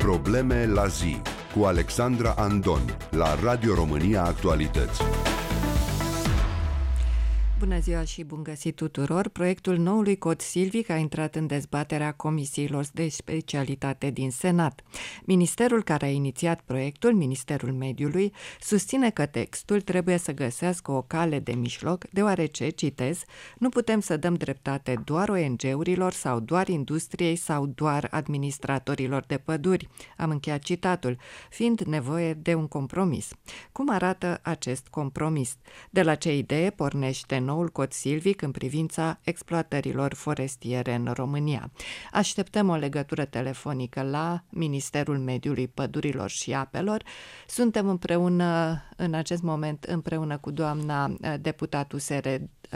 Probleme la zi cu Alexandra Andon la Radio România Actualități. Bună ziua și bun găsit tuturor! Proiectul noului cod silvic a intrat în dezbaterea comisiilor de specialitate din Senat. Ministerul care a inițiat proiectul, Ministerul Mediului, susține că textul trebuie să găsească o cale de mijloc, deoarece, citez, nu putem să dăm dreptate doar ONG-urilor sau doar industriei sau doar administratorilor de păduri. Am încheiat citatul, fiind nevoie de un compromis. Cum arată acest compromis? De la ce idee pornește noul cod silvic în privința exploatărilor forestiere în România? Așteptăm o legătură telefonică la Ministerul Mediului, Pădurilor și Apelor. Suntem împreună, în acest moment, împreună cu doamna deputat USR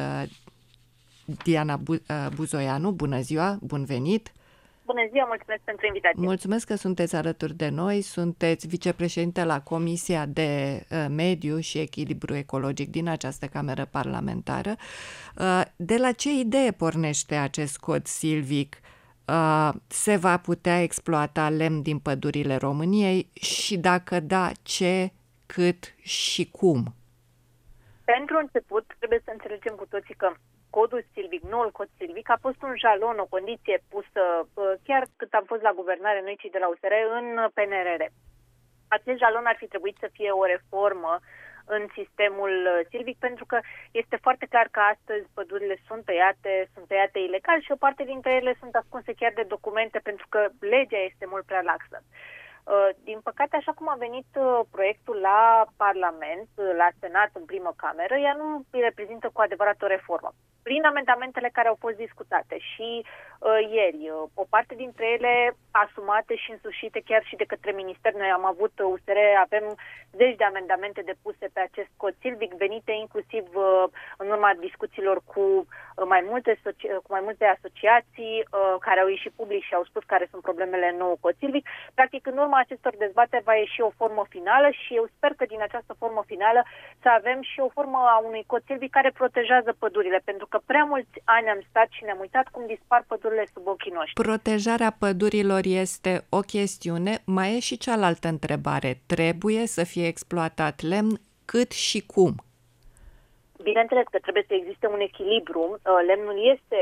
Diana Buzoianu. Bună ziua, bun venit! Bună ziua, mulțumesc pentru invitație. Mulțumesc că sunteți alături de noi. Sunteți vicepreședinte la Comisia de Mediu și Echilibru Ecologic din această cameră parlamentară. De la ce idee pornește acest cod silvic? Se va putea exploata lemn din pădurile României și dacă da, ce, cât și cum? Pentru început, trebuie să înțelegem cu toții că codul silvic, noul cod silvic, a fost un jalon, o condiție pusă chiar cât am fost la guvernare noi cei de la USR în PNRR. Acest jalon ar fi trebuit să fie o reformă în sistemul silvic, pentru că este foarte clar că astăzi pădurile sunt tăiate ilegal și o parte dintre ele sunt ascunse chiar de documente, pentru că legea este mult prea laxă. Din păcate, așa cum a venit proiectul la Parlament, la Senat, în primă cameră, ea nu reprezintă cu adevărat o reformă. Prin amendamentele care au fost discutate și ieri, o parte dintre ele asumate și însușite chiar și de către minister. Noi am avut USR, avem zeci de amendamente depuse pe acest cod silvic, venite inclusiv în urma discuțiilor cu mai multe asociații care au ieșit public și au spus care sunt problemele în nou cod silvic. Practic, în urma acestor dezbateri va ieși o formă finală și eu sper că din această formă finală să avem și o formă a unui cod silvic care protejează pădurile, pentru că prea mulți ani am stat și ne-am uitat cum dispar pădurile sub ochii noștri. Protejarea pădurilor este o chestiune, mai e și cealaltă întrebare. Trebuie să fie exploatat lemn, cât și cum? Bineînțeles că trebuie să existe un echilibru. Lemnul este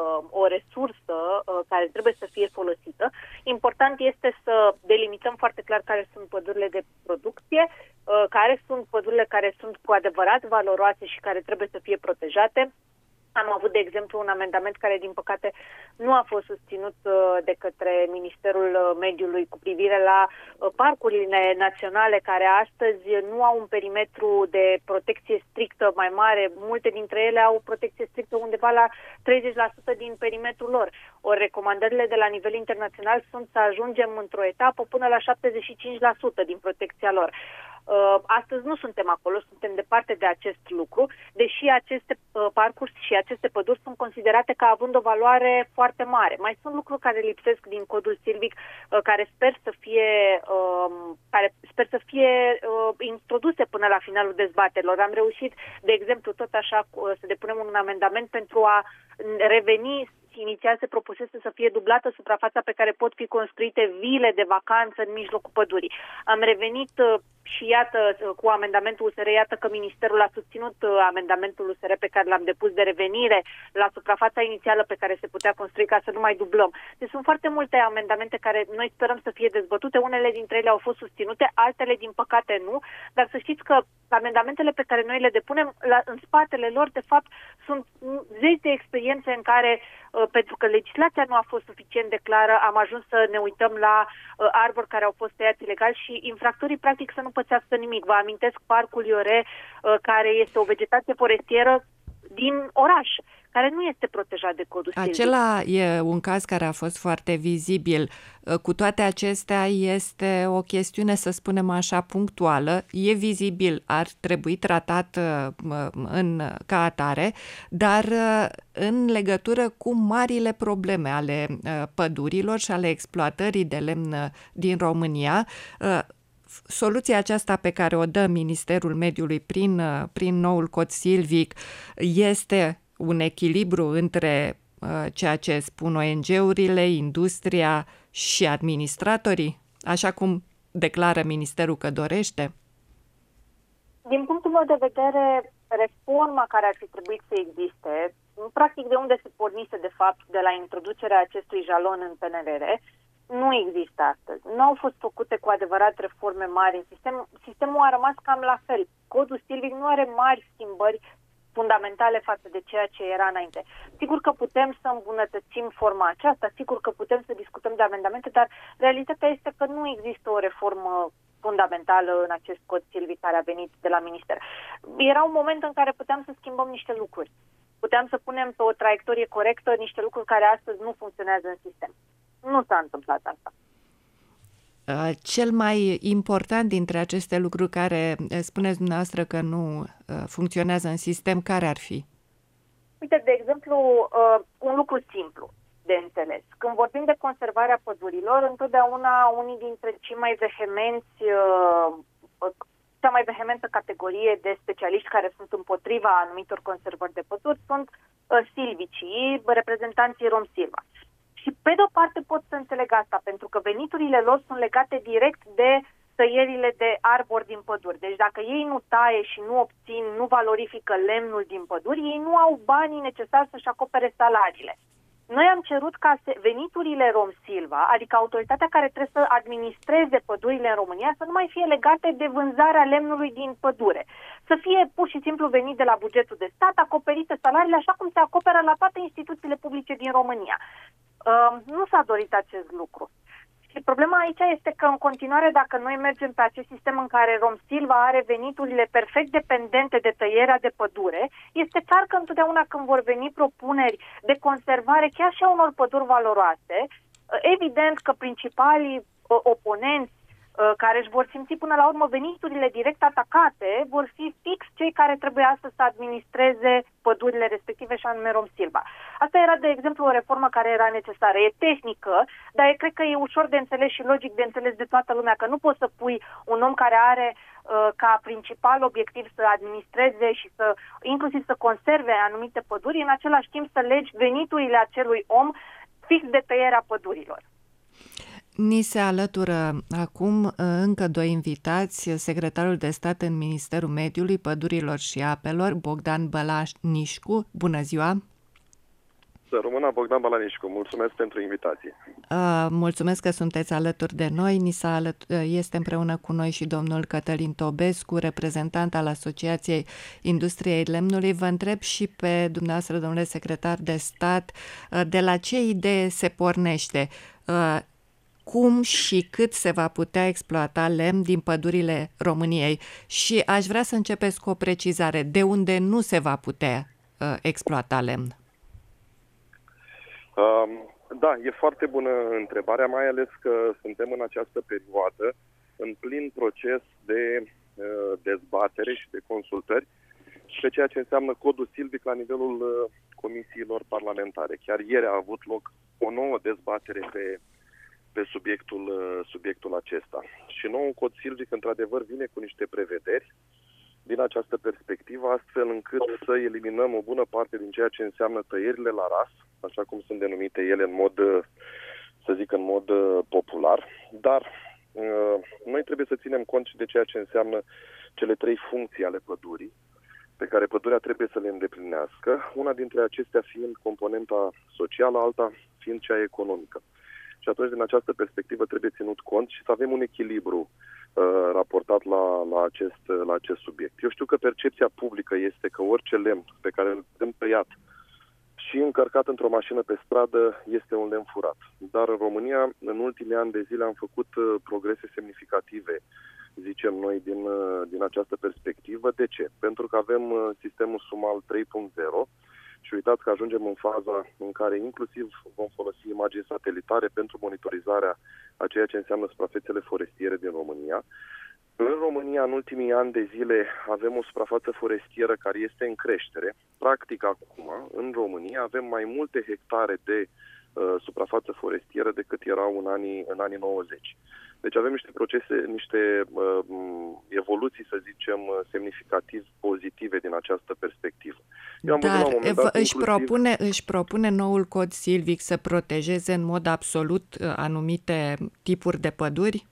o resursă care trebuie să fie folosită. Important este să delimităm foarte clar care sunt pădurile de producție, care sunt pădurile care sunt cu adevărat valoroase și care trebuie să fie protejate. Am avut, de exemplu, un amendament care, din păcate, nu a fost susținut de către Ministerul Mediului cu privire la parcurile naționale, care astăzi nu au un perimetru de protecție strictă mai mare. Multe dintre ele au protecție strictă undeva la 30% din perimetrul lor. Ori recomandările de la nivel internațional sunt să ajungem într-o etapă până la 75% din protecția lor. Astăzi nu suntem acolo, suntem departe de acest lucru, deși aceste parcuri și aceste păduri sunt considerate ca având o valoare foarte mare. Mai sunt lucruri care lipsesc din codul silvic, care sper să fie introduse până la finalul dezbaterilor. Am reușit, de exemplu, tot așa să depunem un amendament pentru a reveni. Inițial se propusese să fie dublată suprafața pe care pot fi construite vile de vacanță în mijlocul pădurii. Am revenit și iată, cu amendamentul USR, iată că Ministerul a susținut amendamentul USR pe care l-am depus de revenire la suprafața inițială pe care se putea construi ca să nu mai dublăm. Deci sunt foarte multe amendamente care noi sperăm să fie dezbătute. Unele dintre ele au fost susținute, altele din păcate nu, dar să știți că amendamentele pe care noi le depunem, în spatele lor, de fapt, sunt zeci de experiențe în care, pentru că legislația nu a fost suficient de clară, am ajuns să ne uităm la arbori care au fost tăiați ilegal și infractorii practic să nu pățească nimic. Vă amintesc Parcul Iore, care este o vegetație forestieră din oraș, care nu este protejat de codul silvic. Acela e un caz care a fost foarte vizibil. Cu toate acestea este o chestiune, să spunem așa, punctuală. E vizibil, ar trebui tratat ca atare, dar în legătură cu marile probleme ale pădurilor și ale exploatării de lemn din România, soluția aceasta pe care o dă Ministerul Mediului prin noul cod silvic este un echilibru între ceea ce spun ONG-urile, industria și administratorii? așa cum declară ministerul că dorește? Din punctul meu de vedere, reforma care ar fi trebuit să existe, practic de unde se pornise de fapt de la introducerea acestui jalon în PNRR, nu există astăzi. Nu au fost făcute cu adevărat reforme mari în sistem. Sistemul a rămas cam la fel. Codul Silvic nu are mari schimbări fundamentale față de ceea ce era înainte. Sigur că putem să îmbunătățim forma aceasta, sigur că putem să discutăm de amendamente, dar realitatea este că nu există o reformă fundamentală în acest cod Silvic care a venit de la minister. Era un moment în care puteam să schimbăm niște lucruri. Puteam să punem pe o traiectorie corectă niște lucruri care astăzi nu funcționează în sistem. Nu s-a întâmplat asta. Cel mai important dintre aceste lucruri care spuneți dumneavoastră că nu funcționează în sistem, care ar fi? Uite, de exemplu, un lucru simplu de înțeles. Când vorbim de conservarea pădurilor, întotdeauna unii dintre cea mai vehementă categorie de specialiști care sunt împotriva anumitor conservări de păduri sunt silvicii, reprezentanții Rom-Silva. Și pe de o parte pot să înțeleg asta, pentru că veniturile lor sunt legate direct de tăierile de arbori din păduri. Deci dacă ei nu taie și nu valorifică lemnul din păduri, ei nu au banii necesari să-și acopere salariile. Noi am cerut ca veniturile Rom-Silva, adică autoritatea care trebuie să administreze pădurile în România, să nu mai fie legate de vânzarea lemnului din pădure. Să fie pur și simplu venit de la bugetul de stat, acoperite salariile așa cum se acoperă la toate instituțiile publice din România. Nu s-a dorit acest lucru. Și problema aici este că în continuare, dacă noi mergem pe acest sistem în care Rom-Silva are veniturile perfect dependente de tăierea de pădure, este clar că întotdeauna când vor veni propuneri de conservare chiar și a unor păduri valoroase, evident că principalii oponenți care își vor simți până la urmă veniturile direct atacate, vor fi fix cei care trebuie astăzi să administreze pădurile respective și anume Rom-Silva. Asta era, de exemplu, o reformă care era necesară. E tehnică, dar cred că e ușor de înțeles și logic de înțeles de toată lumea, că nu poți să pui un om care are ca principal obiectiv să administreze și inclusiv să conserve anumite păduri, în același timp să legi veniturile acelui om fix de tăierea pădurilor. Ni se alătură acum încă doi invitați, secretarul de stat în Ministerul Mediului, Pădurilor și Apelor, Bogdan Bălanișcu. Bună ziua! Să rămână Bogdan Bălanișcu. Mulțumesc pentru invitație. Mulțumesc că sunteți alături de noi. Este împreună cu noi și domnul Cătălin Tobescu, reprezentant al Asociației Industriei Lemnului. Vă întreb și pe dumneavoastră, domnule secretar de stat, de la ce idee se pornește? Cum și cât se va putea exploata lemn din pădurile României? Și aș vrea să începeți cu o precizare. De unde nu se va putea exploata lemn? Da, e foarte bună întrebarea, mai ales că suntem în această perioadă în plin proces de dezbatere și de consultări pe ceea ce înseamnă codul silvic la nivelul comisiilor parlamentare. Chiar ieri a avut loc o nouă dezbatere pe subiectul acesta. Și noul cod silvic, într-adevăr, vine cu niște prevederi din această perspectivă, astfel încât să eliminăm o bună parte din ceea ce înseamnă tăierile la ras, așa cum sunt denumite ele în mod popular. Dar noi trebuie să ținem cont și de ceea ce înseamnă cele trei funcții ale pădurii, pe care pădurea trebuie să le îndeplinească, una dintre acestea fiind componenta socială, alta fiind cea economică. Și atunci, din această perspectivă, trebuie ținut cont și să avem un echilibru raportat la acest subiect. Eu știu că percepția publică este că orice lemn pe care îl vedem tăiat și încărcat într-o mașină pe stradă este un lemn furat. Dar în România, în ultimii ani de zile, am făcut progrese semnificative, zicem noi, din această perspectivă. De ce? Pentru că avem sistemul SUMAL 3.0 și uitați că ajungem în faza în care inclusiv vom folosi imagini satelitare pentru monitorizarea a ceea ce înseamnă suprafețele forestiere din România. În România, în ultimii ani de zile, avem o suprafață forestieră care este în creștere. Practic, acum, în România, avem mai multe hectare de suprafață forestieră decât erau în anii 90. Deci avem niște evoluții, să zicem, semnificativ pozitive din această perspectivă. Dar își propune noul cod silvic să protejeze în mod absolut anumite tipuri de păduri?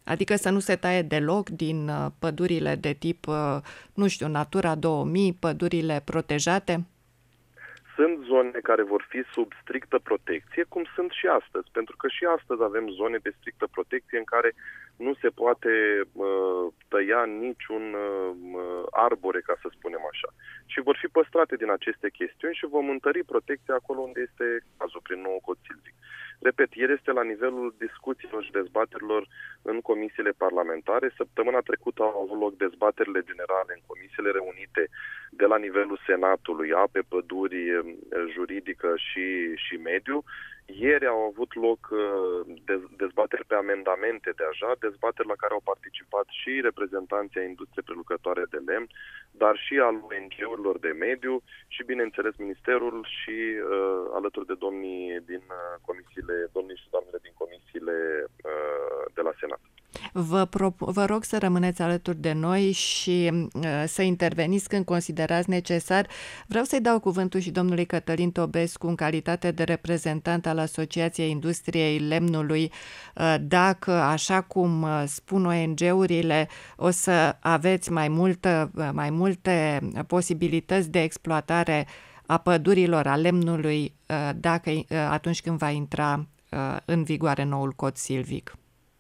Adică să nu se taie deloc din pădurile de tip, nu știu, Natura 2000, pădurile protejate? Sunt zone care vor fi sub strictă protecție, cum sunt și astăzi, pentru că și astăzi avem zone de strictă protecție în care nu se poate tăia niciun arbore, ca să spunem așa. Și vor fi păstrate din aceste chestiuni și vom întări protecția acolo unde este cazul, prin nou cod silvic. Repet, el este la nivelul discuțiilor și dezbaterilor în comisiile parlamentare. Săptămâna trecută au avut loc dezbaterile generale în comisiile reunite de la nivelul Senatului, ape, păduri, juridică și mediu. Ieri au avut loc dezbateri pe amendamente deja, dezbateri la care au participat și reprezentanții ai industriei prelucrătoare de lemn, dar și al ONG-urilor de mediu și, bineînțeles, Ministerul și alături de domnii și doamnele din comisiile de la Senat. Vă rog să rămâneți alături de noi și să interveniți când considerați necesar. Vreau să-i dau cuvântul și domnului Cătălin Tobescu în calitate de reprezentant al Asociației Industriei Lemnului. Dacă, așa cum spun ONG-urile, o să aveți mai multe posibilități de exploatare a pădurilor, a lemnului, atunci când va intra în vigoare noul cod silvic.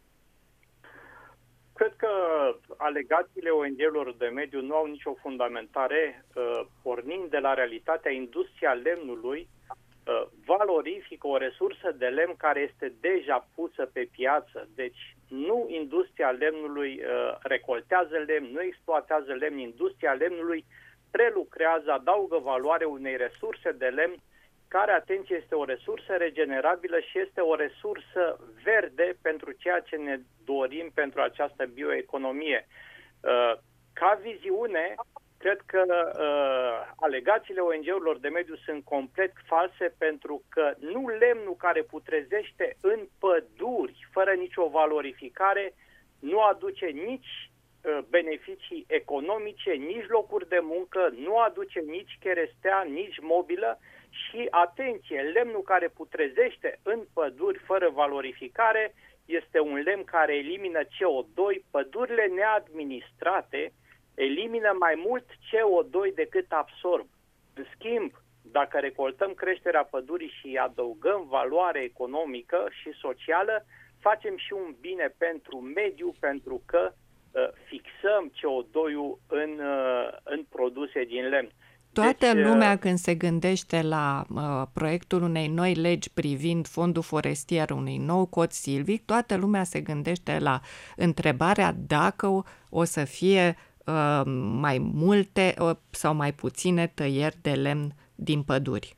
Cred că alegațiile ONG-urilor de mediu nu au nicio fundamentare, pornind de la realitatea. Industria lemnului valorifică o resursă de lemn care este deja pusă pe piață. Deci nu industria lemnului recoltează lemn, nu exploatează lemn, industria lemnului prelucrează, adaugă valoare unei resurse de lemn care, atenție, este o resursă regenerabilă și este o resursă verde pentru ceea ce ne dorim pentru această bioeconomie. Ca viziune, cred că alegațiile ONG-urilor de mediu sunt complet false, pentru că nu lemnul care putrezește în păduri fără nicio valorificare nu aduce nici beneficii economice, nici locuri de muncă, nu aduce nici cherestea, nici mobilă. Și, atenție, lemnul care putrezește în păduri fără valorificare este un lemn care elimină CO2. Pădurile neadministrate elimină mai mult CO2 decât absorb. În schimb, dacă recoltăm creșterea pădurii și adăugăm valoare economică și socială, facem și un bine pentru mediu, pentru că fixăm CO2-ul în produse din lemn. Toată lumea, când se gândește la proiectul unei noi legi privind fondul forestier, unui nou cod silvic, toată lumea se gândește la întrebarea dacă o să fie mai multe sau mai puține tăieri de lemn din păduri.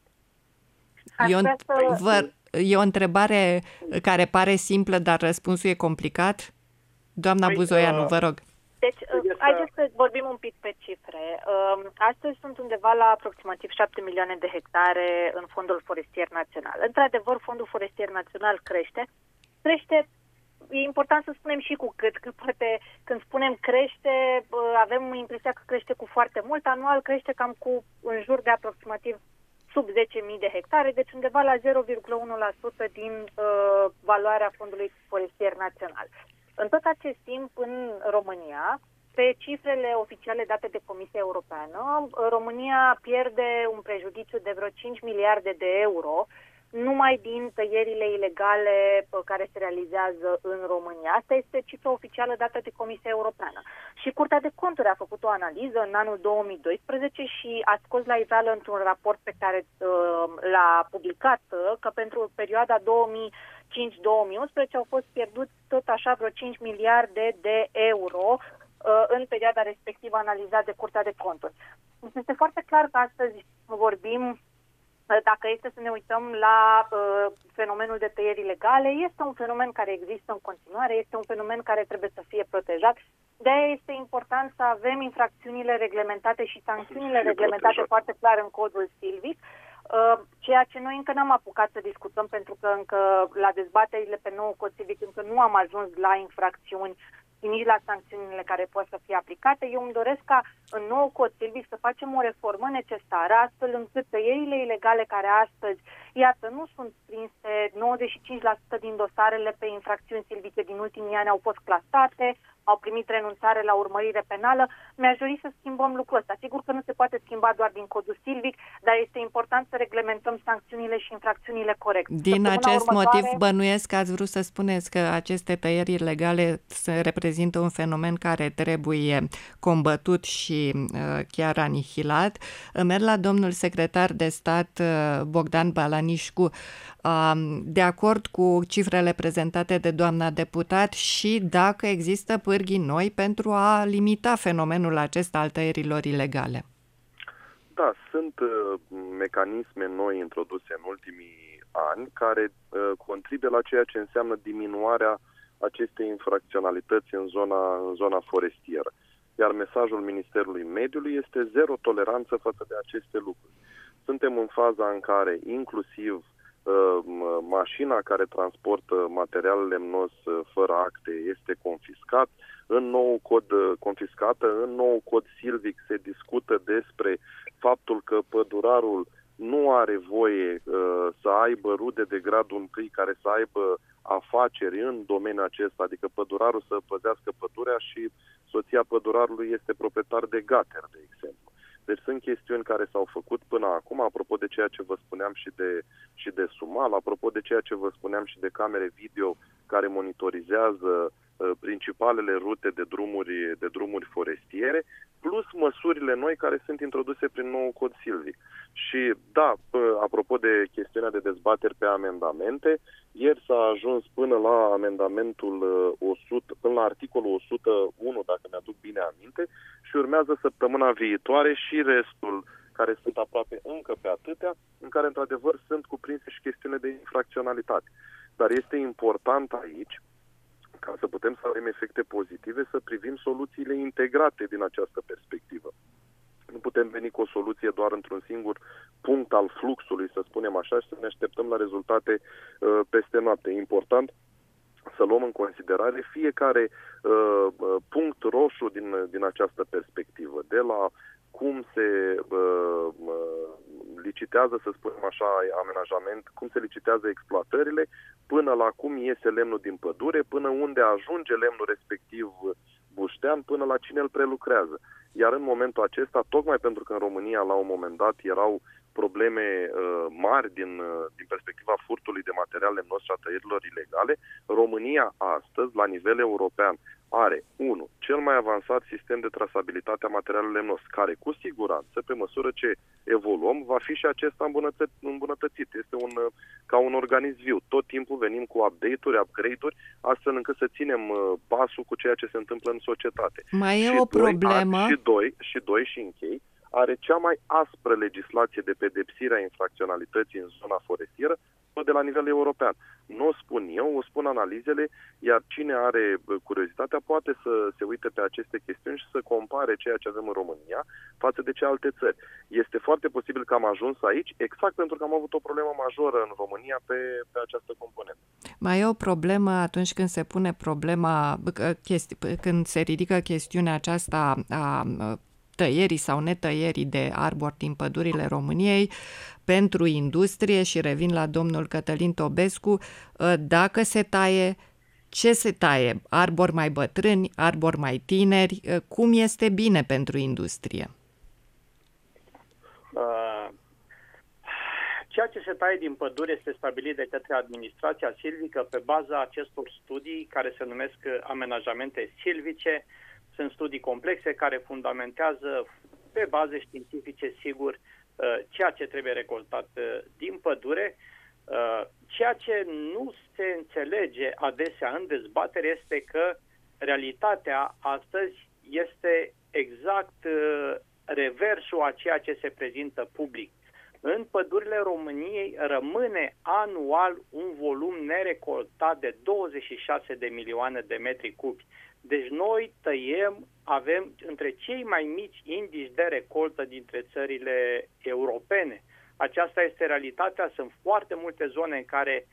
E o întrebare care pare simplă, dar răspunsul e complicat. Doamna Buzoianu, vă rog. Deci, haideți să vorbim un pic pe cifre. Astăzi sunt undeva la aproximativ 7 milioane de hectare în Fondul Forestier Național. Într-adevăr, Fondul Forestier Național crește. E important să spunem și cu cât, că poate când spunem crește, avem impresia că crește cu foarte mult. Anual crește cam cu în jur de aproximativ sub 10.000 de hectare, deci undeva la 0,1% din valoarea Fondului Forestier Național. În tot acest timp, în România, pe cifrele oficiale date de Comisia Europeană, România pierde un prejudiciu de vreo 5 miliarde de euro numai din tăierile ilegale care se realizează în România. Asta este cifra oficială dată de Comisia Europeană. Și Curtea de Conturi a făcut o analiză în anul 2012 și a scos la iveală într-un raport pe care l-a publicat că pentru perioada 2005-2011 au fost pierduți tot așa vreo 5 miliarde de euro în perioada respectivă analizată de Curtea de Conturi. Este foarte clar că astăzi vorbim, dacă este să ne uităm la fenomenul de tăieri ilegale, este un fenomen care există în continuare, este un fenomen care trebuie să fie protejat. De-aia este important să avem infracțiunile reglementate și sancțiunile reglementate foarte clar în codul silvic, ceea ce noi încă n-am apucat să discutăm, pentru că încă la dezbaterile pe nou cod silvic încă nu am ajuns la infracțiuni și nici la sancțiunile care pot să fie aplicate. Eu îmi doresc ca în nou cod silvic să facem o reformă necesară, astfel încât tăierile ilegale care astăzi, iată, nu sunt prinse, 95% din dosarele pe infracțiuni silvice din ultimii ani au fost clasate, au primit renunțare la urmărire penală. Mi-aș dori să schimbăm lucrul ăsta. Sigur că nu se poate schimba doar din codul silvic, dar este important să reglementăm sancțiunile și infracțiunile corect. Din acest motiv bănuiesc că ați vrut să spuneți că aceste tăieri ilegale reprezintă un fenomen care trebuie combătut și chiar anihilat. Merg la domnul secretar de stat Bogdan Balanișcu, de acord cu cifrele prezentate de doamna deputat și dacă există pârghii noi pentru a limita fenomenul acesta al tăierilor ilegale. Da, sunt mecanisme noi introduse în ultimii ani care contribuie la ceea ce înseamnă diminuarea acestei infracționalități în zona forestieră. Iar mesajul Ministerului Mediului este zero toleranță față de aceste lucruri. Suntem în faza în care inclusiv mașina care transportă material lemnos fără acte este confiscată. În nou cod silvic se discută despre faptul că pădurarul nu are voie să aibă rude de gradul 1 care să aibă afaceri în domeniul acesta, adică pădurarul să păzească pădurea și soția pădurarului este proprietar de gater, de exemplu. Deci sunt chestiuni care s-au făcut până acum, apropo de ceea ce vă spuneam și de Sumal, apropo de ceea ce vă spuneam și de camere video care monitorizează principalele rute de drumuri forestiere, plus măsurile noi care sunt introduse prin nou cod silvic. Și da, apropo de chestiunea de dezbateri pe amendamente, ieri s-a ajuns până la amendamentul 100, până la articolul 101, dacă mi-aduc bine aminte, și urmează săptămâna viitoare și restul, care sunt aproape încă pe atâtea, în care într-adevăr sunt cuprinse și chestiune de infracționalitate. Dar este important aici, ca să putem să avem efecte pozitive, să privim soluțiile integrate din această perspectivă. Nu putem veni cu o soluție doar într-un singur punct al fluxului, să spunem așa, și să ne așteptăm la rezultate peste noapte. E important să luăm în considerare fiecare punct roșu din această perspectivă, de la cum se licitează, să spunem așa, amenajament, cum se licitează exploatările, până la cum iese lemnul din pădure, până unde ajunge lemnul respectiv buștean, până la cine îl prelucrează. Iar în momentul acesta, tocmai pentru că în România la un moment dat erau probleme mari din perspectiva furtului de material lemnos și a tăierilor ilegale, România astăzi, la nivel european, are, 1, cel mai avansat sistem de trasabilitate a materialului lemnos, care cu siguranță, pe măsură ce evoluăm, va fi și acesta îmbunătățit. Este ca un organism viu. Tot timpul venim cu update-uri, upgrade-uri, astfel încât să ținem pasul cu ceea ce se întâmplă în societate. Mai e o problemă. Și închei, are cea mai aspră legislație de pedepsire a infracționalității în zona forestieră de la nivel european. Nu o spun eu, o spun analizele, iar cine are curiozitatea poate să se uite pe aceste chestiuni și să compare ceea ce avem în România față de ce alte țări. Este foarte posibil că am ajuns aici exact pentru că am avut o problemă majoră în România pe această componentă. Mai e o problemă atunci când se pune problema, când se ridică chestiunea aceasta a tăierii sau netăierii de arbori din pădurile României pentru industrie, și revin la domnul Cătălin Tobescu, dacă se taie, ce se taie? Arbori mai bătrâni, arbori mai tineri? Cum este bine pentru industrie? Ceea ce se taie din pădure este stabilit de către administrația silvică pe baza acestor studii care se numesc amenajamente silvice. Sunt studii complexe care fundamentează pe baze științifice, sigur, ceea ce trebuie recoltat din pădure. Ceea ce nu se înțelege adesea în dezbatere este că realitatea astăzi este exact reversul a ceea ce se prezintă public. În pădurile României rămâne anual un volum nerecoltat de 26 de milioane de metri cubi. Deci noi avem între cei mai mici indici de recoltă dintre țările europene. Aceasta este realitatea. Sunt foarte multe zone în care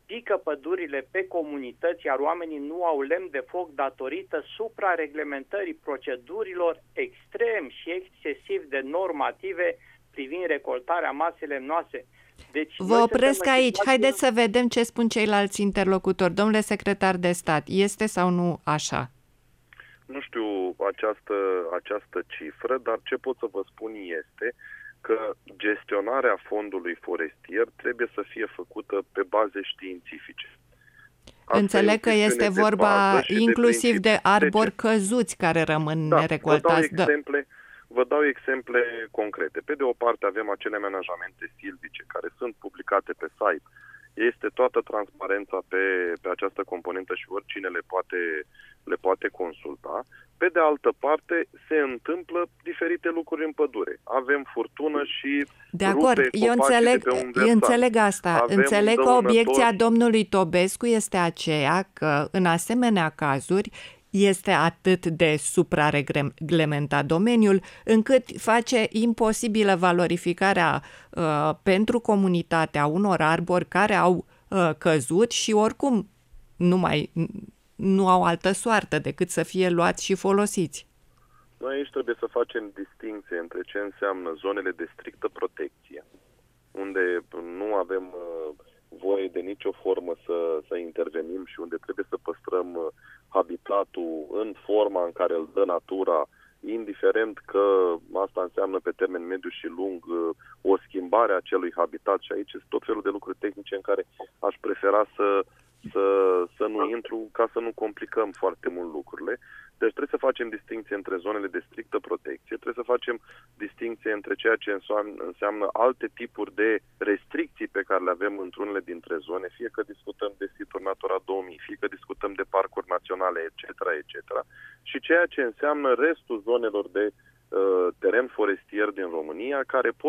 pică pădurile pe comunități, iar oamenii nu au lemn de foc datorită suprareglementării procedurilor extrem și excesiv de normative privind recoltarea masei lemnoase. Deci, vă opresc aici. Haideți să vedem ce spun ceilalți interlocutori. Domnule secretar de stat, este sau nu așa? Nu știu această cifră, dar ce pot să vă spun este că gestionarea fondului forestier trebuie să fie făcută pe baze științifice. Înțeleg că este vorba inclusiv de arbori căzuți care rămân nerecoltați. Vă dau exemple concrete. Pe de o parte avem acele amenajamente silvice care sunt publicate pe site. Este toată transparența pe această componentă și oricine le poate consulta. Pe de altă parte, se întâmplă diferite lucruri în pădure. Avem furtună și de acord, eu înțeleg asta. Înțeleg că obiecția domnului Tobescu este aceea că, în asemenea cazuri, este atât de suprareglementat domeniul, încât face imposibilă valorificarea pentru comunitatea unor arbori care au căzut și oricum nu au altă soartă decât să fie luați și folosiți. Noi aici trebuie să facem distinție între ce înseamnă zonele de strictă protecție, unde nu avem voie de nicio formă să intervenim și unde trebuie să păstrăm habitatul în forma în care îl dă natura, indiferent că asta înseamnă pe termen mediu și lung o schimbare a acelui habitat, și aici sunt tot felul de lucruri tehnice în care aș prefera să nu intru ca să nu complicăm foarte mult lucrurile. Deci trebuie să facem distinție între zonele de strictă protecție, trebuie să facem distinție între ceea ce înseamnă alte tipuri de restricții pe care le avem într-unele dintre zone, fie că discutăm de situri Natura 2000, fie că discutăm de parcuri naționale, etc., etc., și ceea ce înseamnă restul zonelor de teren forestier din România,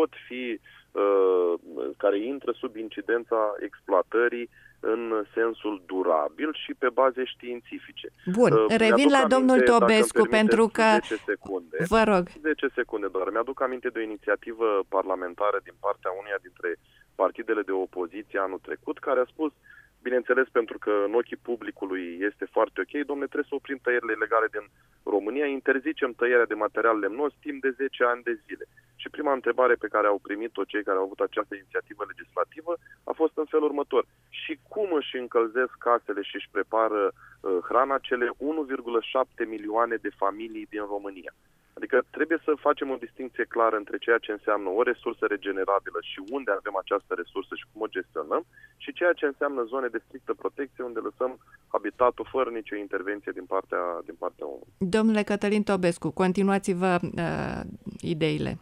care intră sub incidența exploatării în sensul durabil și pe baze științifice. Bun, revin la domnul Tobescu pentru că... 10 secunde, vă rog. 10 secunde doar. Mi-aduc aminte de o inițiativă parlamentară din partea uneia dintre partidele de opoziție anul trecut, care a spus, bineînțeles pentru că în ochii publicului este foarte ok, dom'le, trebuie să oprim tăierile ilegale din România, interzicem tăierea de material lemnos timp de 10 ani de zile. Și prima întrebare pe care au primit-o cei care au avut această inițiativă legislativă a fost în felul următor. Și cum își încălzesc casele și își prepară hrana cele 1,7 milioane de familii din România? Adică trebuie să facem o distinție clară între ceea ce înseamnă o resursă regenerabilă și unde avem această resursă și cum o gestionăm, și ceea ce înseamnă zone de strictă protecție unde lăsăm habitatul fără nicio intervenție din partea omului. Domnule Cătălin Tobescu, continuați-vă ideile.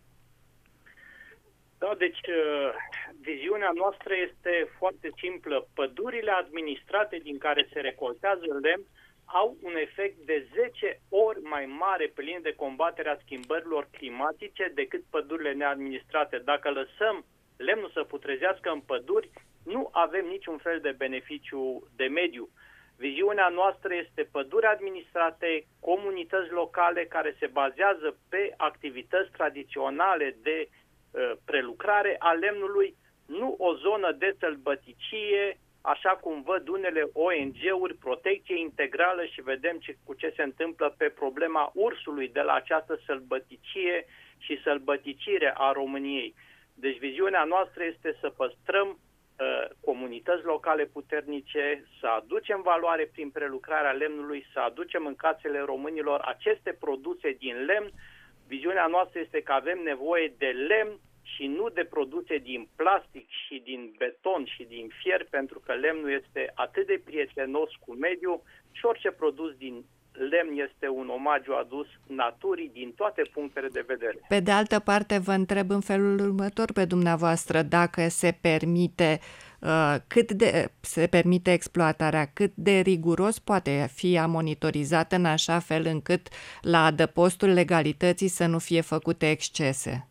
Da, deci viziunea noastră este foarte simplă. Pădurile administrate din care se recoltează lemn au un efect de 10 ori mai mare pe linie de combatere a schimbărilor climatice decât pădurile neadministrate. Dacă lăsăm lemnul să putrezească în păduri, nu avem niciun fel de beneficiu de mediu. Viziunea noastră este păduri administrate, comunități locale care se bazează pe activități tradiționale de prelucrare a lemnului, nu o zonă de sălbăticie, așa cum văd unele ONG-uri, protecție integrală, și vedem cu ce se întâmplă pe problema ursului de la această sălbăticie și sălbăticire a României. Deci viziunea noastră este să păstrăm comunități locale puternice, să aducem valoare prin prelucrarea lemnului, să aducem în casele românilor aceste produse din lemn. Viziunea noastră este că avem nevoie de lemn și nu de produse din plastic și din beton și din fier, pentru că lemnul este atât de prietenos cu mediul și orice produs din lemn este un omagiu adus naturii din toate punctele de vedere. Pe de altă parte, vă întreb în felul următor pe dumneavoastră, dacă se permite exploatarea, cât de riguros poate fi monitorizată în așa fel încât la adăpostul legalității să nu fie făcute excese?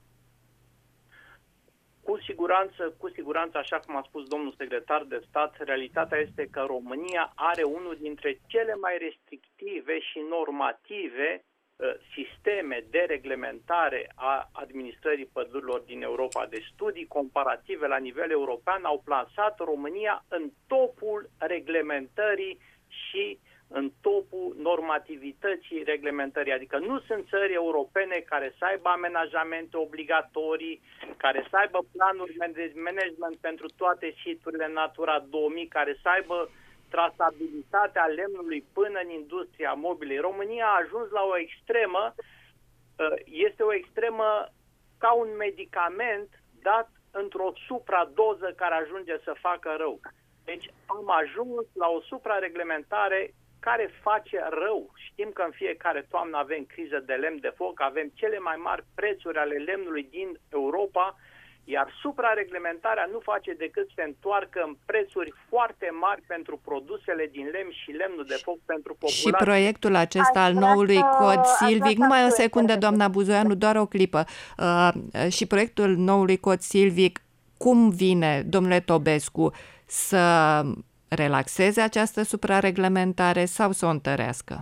Cu siguranță, așa cum a spus domnul secretar de stat, realitatea este că România are unul dintre cele mai restrictive și normative sisteme de reglementare a administrării pădurilor din Europa. Deci studii comparative la nivel european au plasat România în topul reglementării și în topul normativității reglementării. Adică nu sunt țări europene care să aibă amenajamente obligatorii, care să aibă planuri de management pentru toate siturile Natura 2000, care să aibă trasabilitatea lemnului până în industria mobilei. România a ajuns la o extremă, este o extremă ca un medicament dat într-o supradoză care ajunge să facă rău. Deci am ajuns la o suprareglementare care face rău. Știm că în fiecare toamnă avem criză de lemn de foc, avem cele mai mari prețuri ale lemnului din Europa, iar suprareglementarea nu face decât să se întoarcă în prețuri foarte mari pentru produsele din lemn și lemnul de foc pentru populație. Și proiectul acesta al noului cod silvic, numai o secundă, doamna Buzoianu, doar o clipă. Și proiectul noului cod silvic, cum vine, domnule Tobescu, să relaxeze această suprareglementare sau să o întărească?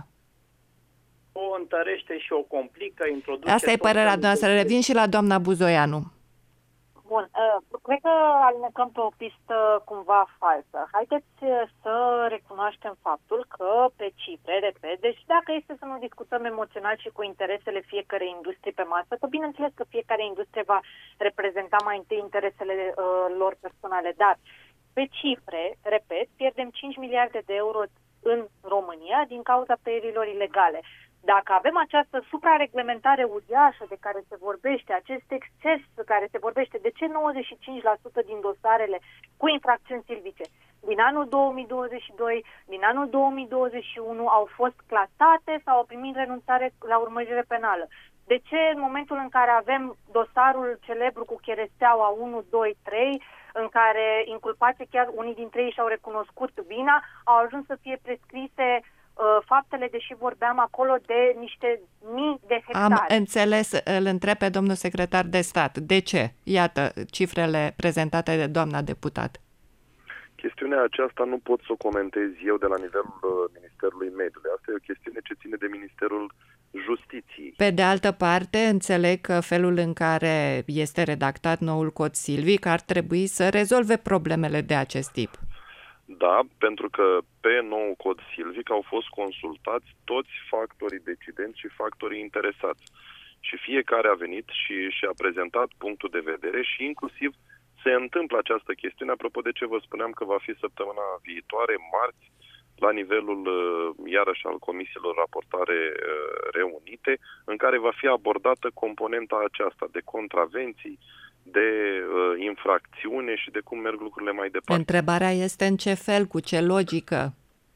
O întărește și o complică, introduce... Asta e părerea noastră. Revin și la doamna Buzoianu. Bun, cred că alinecăm pe o pistă cumva falsă. Haideți să recunoaștem faptul că pe cifre, repet, deci dacă este să nu discutăm emoțional și cu interesele fiecărei industrie pe masă, că bineînțeles că fiecare industrie va reprezenta mai întâi interesele lor personale, dar pe cifre, repet, pierdem 5 miliarde de euro în România din cauza tăierilor ilegale. Dacă avem această suprareglementare uriașă de care se vorbește, acest exces care se vorbește, de ce 95% din dosarele cu infracțiuni silvice din anul 2022, din anul 2021 au fost clasate sau au primit renunțare la urmărire penală? De ce în momentul în care avem dosarul celebru cu cheresteaua 1, 2, 3, în care inculpații, chiar unii dintre ei și-au recunoscut vina, au ajuns să fie prescrise faptele, deși vorbeam acolo de niște mii de hectare. Am înțeles, îl întreb pe domnul secretar de stat. De ce? Iată cifrele prezentate de doamna deputat. Chestiunea aceasta nu pot să o comentez eu de la nivelul Ministerului Mediului. Asta e o chestiune ce ține de Ministerul Justiției. Pe de altă parte, înțeleg că felul în care este redactat noul cod silvic ar trebui să rezolve problemele de acest tip. Da, pentru că pe nou cod silvic au fost consultați toți factorii decidenți și factorii interesați. Și fiecare a venit și și-a prezentat punctul de vedere și inclusiv se întâmplă această chestiune, apropo de ce vă spuneam că va fi săptămâna viitoare, marți, la nivelul, iarăși, al comisiilor raportare reunite, în care va fi abordată componenta aceasta de contravenții, de infracțiune și de cum merg lucrurile mai departe. Întrebarea este în ce fel, cu ce logică?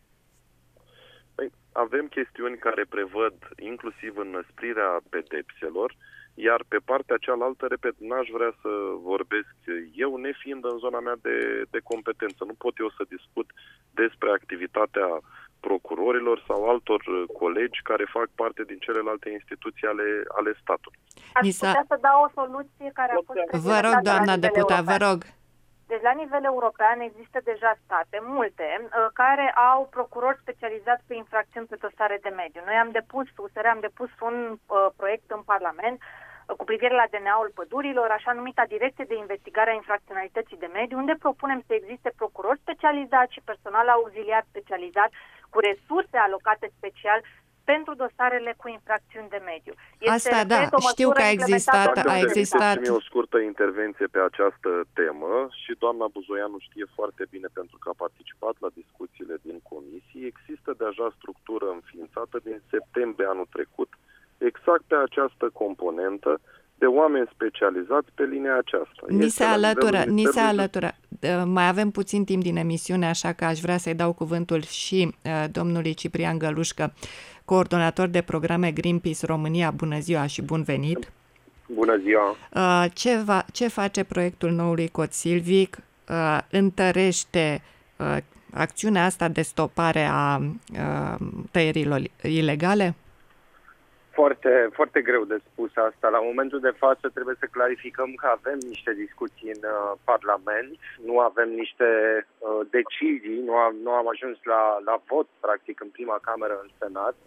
Păi, avem chestiuni care prevăd inclusiv înăsprirea pedepselor, iar pe partea cealaltă, repet, n-aș vrea să vorbesc eu, nefiind în zona mea de competență. Nu pot eu să discut despre activitatea procurorilor sau altor colegi care fac parte din celelalte instituții ale statului. Aș putea să dau o soluție care a fost... Vă rog, doamna deputat, vă rog. Deci, la nivel european există deja state, multe, care au procurori specializați pe infracțiuni pe dosare de mediu. Noi USR am depus un proiect în Parlament cu privire la DNA-ul pădurilor, așa numita Direcție de Investigare a Infracționalității de Mediu, unde propunem să existe procurori specializați și personal auxiliar specializat cu resurse alocate special pentru dosarele cu infracțiuni de mediu. Asta, da, știu că a existat... o scurtă intervenție pe această temă și doamna Buzoianu știe foarte bine, pentru că a participat la discuțiile din comisie. Există deja structură înființată din septembrie anul trecut, exact pe această componentă, de oameni specializați pe linia aceasta. Ni se alătură. Mai avem puțin timp din emisiune, așa că aș vrea să-i dau cuvântul și domnului Ciprian Gălușcă, coordonator de programe Greenpeace România. Bună ziua și bun venit! Bună ziua! Ce face proiectul noului cod silvic? Întărește acțiunea asta de stopare a tăierilor ilegale? Foarte, foarte greu de spus asta. La momentul de față trebuie să clarificăm că avem niște discuții în Parlament, nu avem niște decizii, nu am ajuns la vot, practic, în prima cameră în Senat.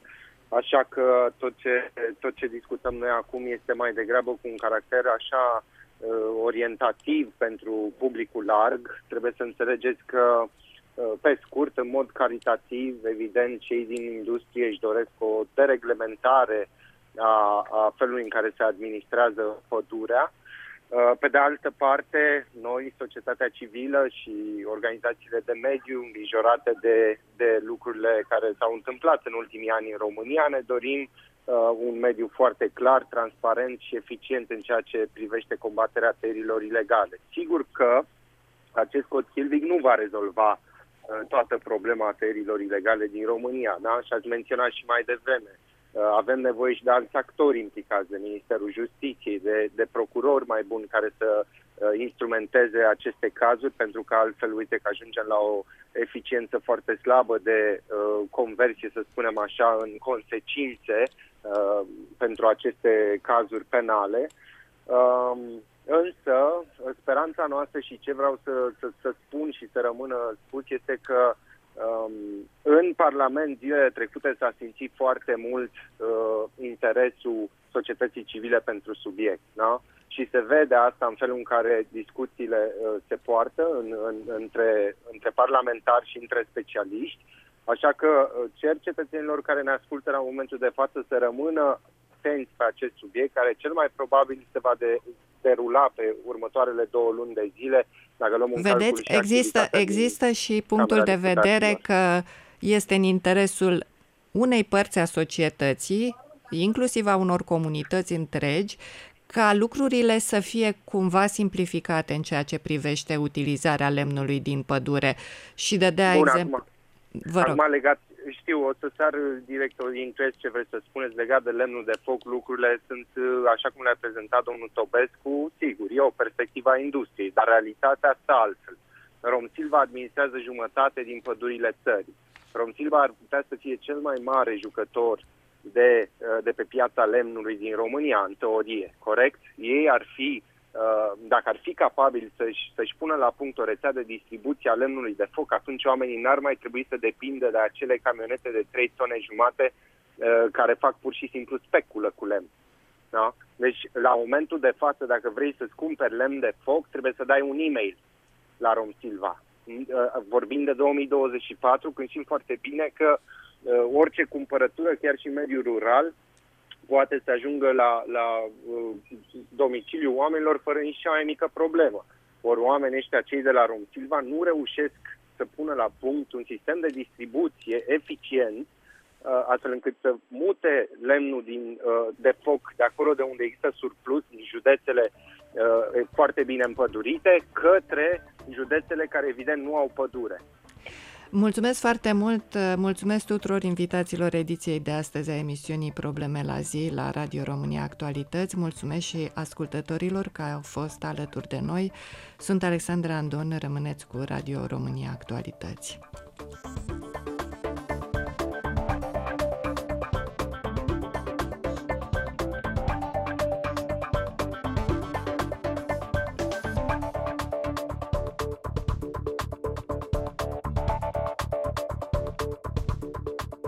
așa că tot ce discutăm noi acum este mai degrabă cu un caracter așa orientativ pentru publicul larg. Trebuie să înțelegeți că, pe scurt, în mod caritativ, evident, cei din industrie își doresc o dereglementare a felului în care se administrează pădurea. Pe de altă parte, noi, societatea civilă și organizațiile de mediu îngrijorate de lucrurile care s-au întâmplat în ultimii ani în România, ne dorim un mediu foarte clar, transparent și eficient în ceea ce privește combaterea tăierilor ilegale. Sigur că acest cod silvic nu va rezolva toată problema tăierilor ilegale din România, da? Și ați menționat și mai devreme. Avem nevoie și de alți actori implicați, de Ministerul Justiției, de procurori mai buni care să instrumenteze aceste cazuri, pentru că altfel, uite că ajungem la o eficiență foarte slabă de conversie, să spunem așa, în consecințe pentru aceste cazuri penale. Însă, speranța noastră și ce vreau să spun și să rămână spus este că în Parlament zilele trecute s-a simțit foarte mult interesul societății civile pentru subiect, da? Și se vede asta în felul în care discuțiile se poartă între parlamentari și între specialiști. Așa că cer cetățenilor care ne ascultă la momentul de față să rămână atenți pe acest subiect, care cel mai probabil se va derula pe următoarele 2 luni de zile. Dacă luăm un vedeți, există și punctul de vedere că este în interesul unei părți a societății, inclusiv a unor comunități întregi, ca lucrurile să fie cumva simplificate în ceea ce privește utilizarea lemnului din pădure. Și exemplu... Acum legat, știu, o să sar direct interes ce vreți să spuneți legat de lemnul de foc. Lucrurile sunt, așa cum le-a prezentat domnul Tobescu, sigur, e o perspectivă a industriei, dar realitatea stă altfel. Romsilva administrează jumătate din pădurile țării. Romsilva ar putea să fie cel mai mare jucător de pe piața lemnului din România, în teorie, corect? Ei ar fi, dacă ar fi capabili să-și pună la punct o rețea de distribuție a lemnului de foc, atunci oamenii n-ar mai trebui să depindă de acele camionete de 3 tone jumate care fac pur și simplu speculă cu lemn. Da? Deci, la momentul de față, dacă vrei să-ți cumperi lemn de foc, trebuie să dai un e-mail la Romsilva. Vorbind de 2024, când știm foarte bine că orice cumpărătură, chiar și în mediul rural, poate să ajungă la domiciliul oamenilor fără nici cea mai mică problemă. Ori oamenii ăștia, cei de la Romsilva, nu reușesc să pună la punct un sistem de distribuție eficient, astfel încât să mute lemnul de foc de acolo de unde există surplus, din județele foarte bine împădurite, către județele care evident nu au pădure. Mulțumesc foarte mult, mulțumesc tuturor invitațiilor ediției de astăzi a emisiunii Probleme la zi la Radio România Actualități. Mulțumesc și ascultătorilor care au fost alături de noi. Sunt Alexandra Andon, rămâneți cu Radio România Actualități.